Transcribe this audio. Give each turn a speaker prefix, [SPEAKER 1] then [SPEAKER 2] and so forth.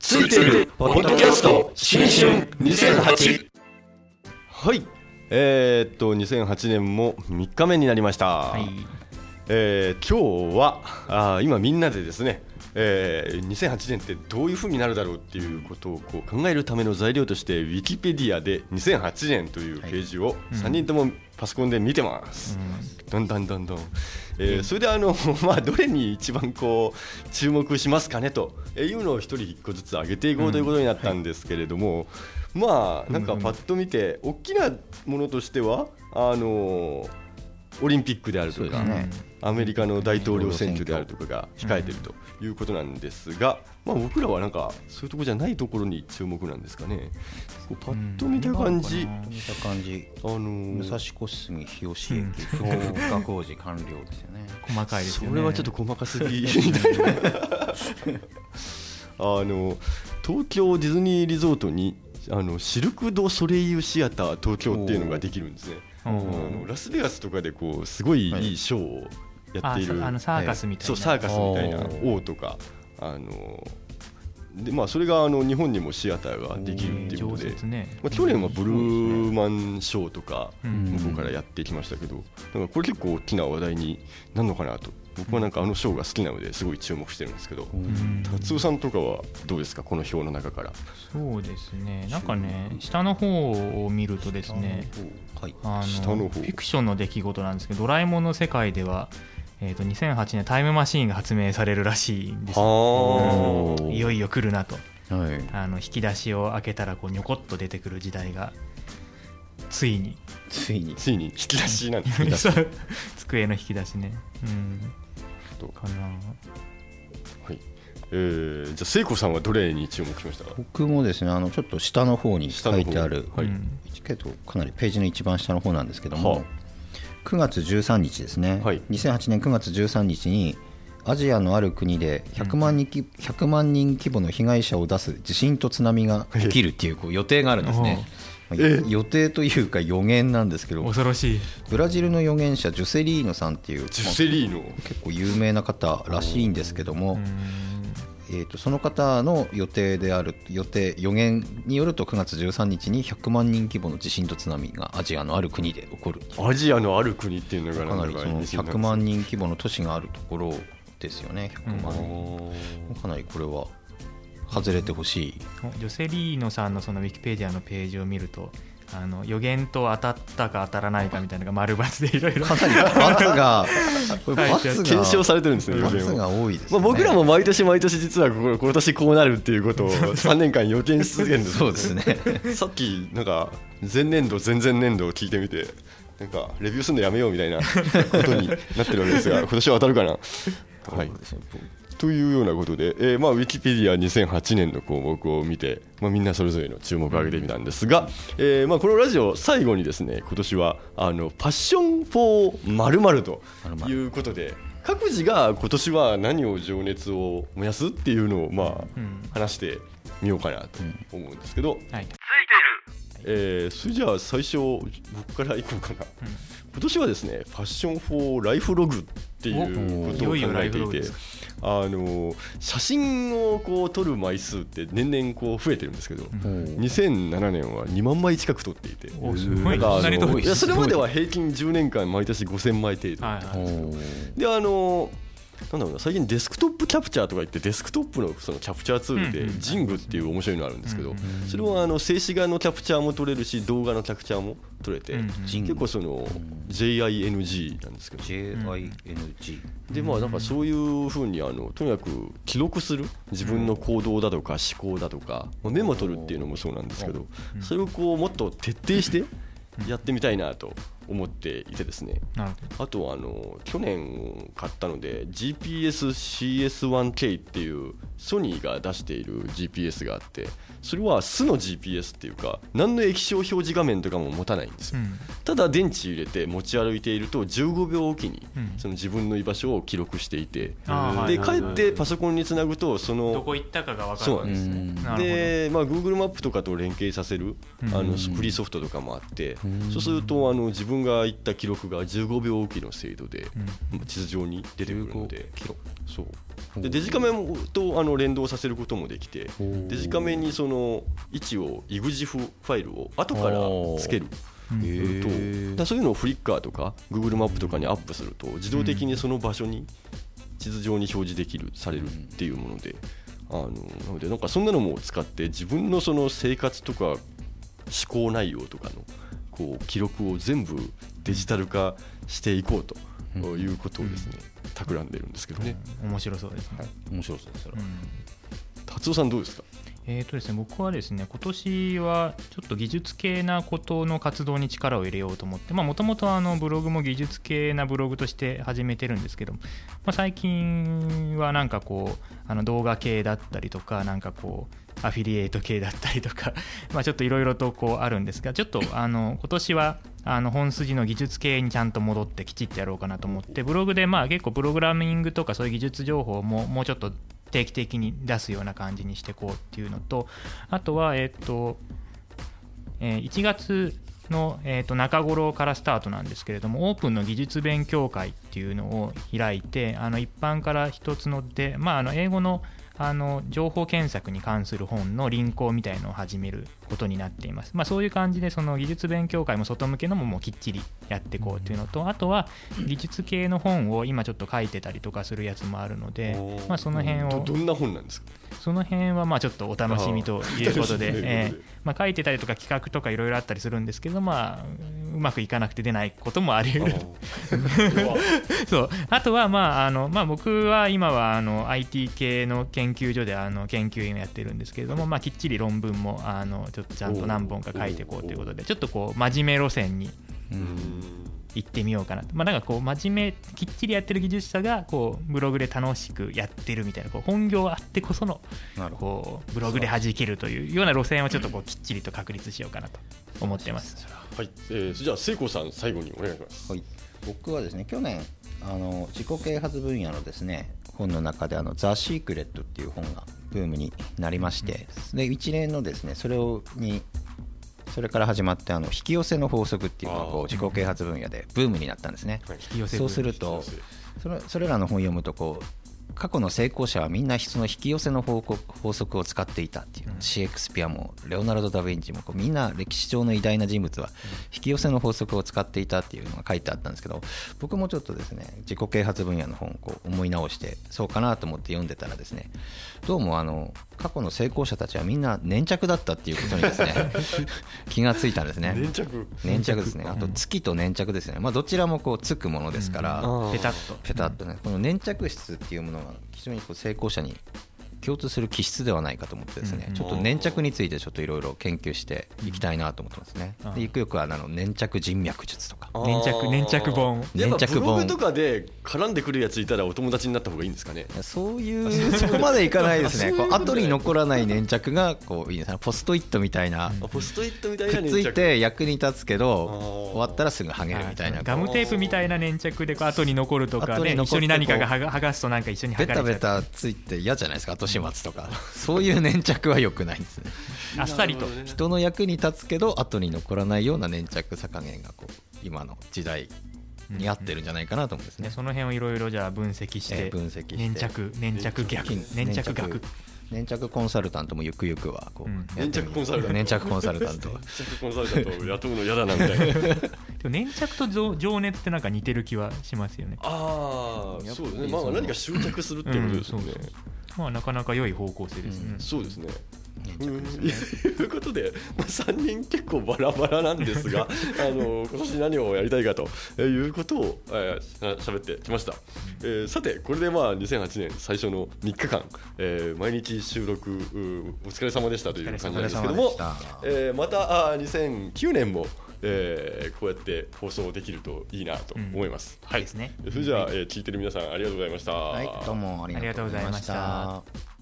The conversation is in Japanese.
[SPEAKER 1] ついてるポッドキャスト新春2008。
[SPEAKER 2] はい、2008年も3日目になりました。
[SPEAKER 3] はい。
[SPEAKER 2] 今日は今みんなでですね、2008年ってどういう風になるだろうっていうことをこう考えるための材料としてウィキペディアで2008年というページを3人ともパソコンで見てます。どんどん、それでどれに一番こう注目しますかねというのを一人一個ずつ上げていこうということになったんですけれども、なんかパッと見て大きなものとしてはオリンピックであるとか、アメリカの大統領選挙であるとかが控えているということなんですが、僕らはなんかそういうところじゃないところに注目なんですかね。こうパッと見た感じ、
[SPEAKER 1] 武蔵小杉日吉駅福岡工事完了ですよね。
[SPEAKER 3] 細かいですよね。
[SPEAKER 2] それはちょっと細かすぎみたいな東京ディズニーリゾートにシルク・ド・ソレイユシアター東京っていうのができるんですね。ラスベガスとかでこうすごいいいショーをやっている、
[SPEAKER 3] サーカスみたいな、
[SPEAKER 2] そうサーカスみたいな王とかで、それが日本にもシアターができるっていうことで、去年はブルーマンショーとか向こうからやってきましたけど、なんかこれ結構大きな話題になるのかなと。僕はなんかショーが好きなのですごい注目してるんですけど、達夫さんとかはどうですか、この表の中から。
[SPEAKER 3] そうですね、なんかね、下の方を見るとですね、
[SPEAKER 2] 下の方
[SPEAKER 3] フィクションの出来事なんですけど、ドラえもんの世界では、2008年タイムマシーンが発明されるらしいんです。いよいよ来るなと、引き出しを開けたらこうニョコッと出てくる時代がついに
[SPEAKER 2] 引き出しなんですね
[SPEAKER 3] 机の引き出しね、かな。
[SPEAKER 2] はい、じゃあ聖子さんはどれに注目しましたか。
[SPEAKER 1] 僕もですね、ちょっと下の方に書いてある、けどかなりページの一番下の方なんですけども、9月13日ですね、2008年9月13日にアジアのある国で100万人規模の被害者を出す地震と津波が起きるっていう予定があるんですね。予定というか予言なんですけど、
[SPEAKER 3] 恐ろしい。
[SPEAKER 1] ブラジルの預言者ジュセリーノさんっていう、結構有名な方らしいんですけども、その方の予言によると9月13日に100万人規模の地震と津波がアジアのある国で起こる。
[SPEAKER 2] アジアのある国っていうのが
[SPEAKER 1] かなりその100万人規模の都市があるところですよね。100万人、かなりこれは外れてほしい。
[SPEAKER 3] ジョセリーノさんのそのウィキペディアのページを見ると、予言と当たったか当たらないかみたいなのが丸×でいろいろ
[SPEAKER 1] かなり×が
[SPEAKER 2] 検証されてるんですね。
[SPEAKER 1] ×が多いですね。
[SPEAKER 2] 僕らも毎年実は今年こうなるっていうことを3年間予見し続けるんです。
[SPEAKER 1] そうですね
[SPEAKER 2] さっきなんか前年度前々年度を聞いてみて、なんかレビューするのやめようみたいなことになってるわけですが、今年は当たるかな。はい、というようなことで、ウィキペディア2008年の項目を見て、みんなそれぞれの注目を上げてみたんですが、このラジオ最後にですね、今年はパッション・フォー〇〇ということで、各自が今年は何を情熱を燃やすっていうのを話してみようかなと思うんですけど、それじゃあ最初僕からいこうかな。今年はですね、ファッション・フォー・ライフログっていうことを考えていて、写真をこう撮る枚数って年々こう増えてるんですけど、2007年は2万枚近く撮っていて、それまでは平均10年間毎年5000枚程度だったんですけど、でなんだろうな、最近デスクトップキャプチャーとか言って、デスクトップのそのキャプチャーツールでジングっていう面白いのあるんですけど、それは静止画のキャプチャーも撮れるし、動画のキャプチャーも撮れて、結構その JING なんですけど、
[SPEAKER 1] JING
[SPEAKER 2] でなんかそういう風にとにかく記録する自分の行動だとか思考だとか、メモ取るっていうのもそうなんですけど、それをこうもっと徹底してやってみたいなと思っていてですね。あと去年買ったので GPS-CS1K っていうソニーが出している GPS があって、それは素の GPS っていうか、何の液晶表示画面とかも持たないんですよ。ただ電池入れて持ち歩いていると15秒おきにその自分の居場所を記録していて、で帰ってパソコンにつなぐとその
[SPEAKER 3] どこ行ったかが分かる。
[SPEAKER 2] そうなんです。で、Google マップとかと連携させるフリーソフトとかもあって、そうすると自分が行った記録が15秒おきの精度で地図上に出てくるので、そうでデジカメと連動させることもできて、デジカメにその位置を EXIF ファイルを後からつけるだそういうのをフリッカーとか Google マップとかにアップすると自動的にその場所に地図上に表示できるされるっていうもので、なのでなんかそんなのも使って自分のその生活とか思考内容とかのこう記録を全部デジタル化していこうということをですね、企んでるんですけどね。
[SPEAKER 3] 面白そうですね。
[SPEAKER 1] 面白そうです。
[SPEAKER 2] 達夫さんどうですか？
[SPEAKER 3] ですね、僕はですね、今年はちょっと技術系なことの活動に力を入れようと思って、もともとブログも技術系なブログとして始めてるんですけど、最近はなんかこう動画系だったりとか、なんかこうアフィリエイト系だったりとかちょっといろいろとこうあるんですが、ちょっと今年は本筋の技術系にちゃんと戻ってきちっとやろうかなと思って、ブログで結構プログラミングとかそういう技術情報ももうちょっと定期的に出すような感じにしていこうっていうのと、あとは1月の中頃からスタートなんですけれども、オープンの技術勉強会っていうのを開いて、一般から一つので、英語の情報検索に関する本のリンクみたいのを始めることになっています。そういう感じでその技術勉強会も外向けのもうきっちりやっていこうというのと、あとは技術系の本を今ちょっと書いてたりとかするやつもあるので、その辺を
[SPEAKER 2] どんな本なんですか？
[SPEAKER 3] その辺はちょっとお楽しみということで、書いてたりとか企画とかいろいろあったりするんですけど、うまくいかなくて出ないこともあり得るそうあとは僕は今はIT 系の研究所で研究員をやってるんですけれども、きっちり論文もちょっとちゃんと何本か書いていこうということで、ちょっとこう真面目路線に行ってみようかなと。なんかこう真面目きっちりやってる技術者がこうブログで楽しくやってるみたいな、こう本業あってこそのこうブログで弾けるというような路線をちょっとこうきっちりと確立しようかなと思ってます。
[SPEAKER 2] はい、じゃあ聖子さん最後にお願いします。
[SPEAKER 1] はい、僕はですね、去年自己啓発分野のですね本の中でザ・シークレットっていう本がブームになりまして、で一連のですねそれから始まって引き寄せの法則っていうのがこう自己啓発分野でブームになったんですね。そうするとそれらの本を読むとこう過去の成功者はみんなその引き寄せの法則を使っていたっていう、シェイクスピアもレオナルド・ダ・ヴィンチもこうみんな歴史上の偉大な人物は引き寄せの法則を使っていたっていうのが書いてあったんですけど、僕もちょっとですね自己啓発分野の本をこう思い直してそうかなと思って読んでたらですね、どうも過去の成功者たちはみんな粘着だったっていうことにですね気がついたんですね。粘着ですね。あと月と粘着ですね。どちらもこうつくものですから、
[SPEAKER 3] ペタッと
[SPEAKER 1] ね、この粘着質っていうものが非常にこう成功者に共通する気質ではないかと思ってですね、ちょっと粘着についてちょっといろいろ研究していきたいなと思ってますね。でゆくゆくは粘着人脈術とか
[SPEAKER 3] 粘着本、
[SPEAKER 2] やっぱブログとかで絡んでくるやついたらお友達になった方がいいんですかね。
[SPEAKER 1] そういうそこまでいかないですね。こう後に残らない粘着がこういいですね。ポストイットみたいな、
[SPEAKER 2] ポストイットみたいな
[SPEAKER 1] 粘着くっついて役に立つけど終わったらすぐ剥げるみたいな、
[SPEAKER 3] ガムテープみたいな粘着でこう後に残るとかね、一緒に何かが剥がすとなんか一緒に剥がれちゃう、
[SPEAKER 1] ベタベタついて嫌じゃないですか、後始末とかそういう粘着は良くないんですね。
[SPEAKER 3] あっさりと
[SPEAKER 1] 人の役に立つけど後に残らないような粘着さ加減がこう今の時代に合ってるんじゃないかなと思うんですね。
[SPEAKER 3] その辺をいろいろじゃあ分析して粘着逆粘着コンサルタントもゆくゆくはこう、
[SPEAKER 2] 粘着コンサルタント雇うの嫌だなみたいなで
[SPEAKER 3] も粘着と情熱ってなんか似てる気はしますよね。
[SPEAKER 2] そうですね。何か執着するってことですよね。
[SPEAKER 3] なかなか良い方向性ですね。
[SPEAKER 2] そうですね。ということで、3人結構バラバラなんですが今年何をやりたいかということを喋ってきました。さてこれで2008年最初の3日間、毎日収録お疲れ様でしたという感じなんですけども、また2009年もこうやって放送できるといいなと思います。
[SPEAKER 3] はいですね。
[SPEAKER 2] それじゃあ聞いてる皆さんありがとうございました。
[SPEAKER 1] はい、どうもありがとうございました。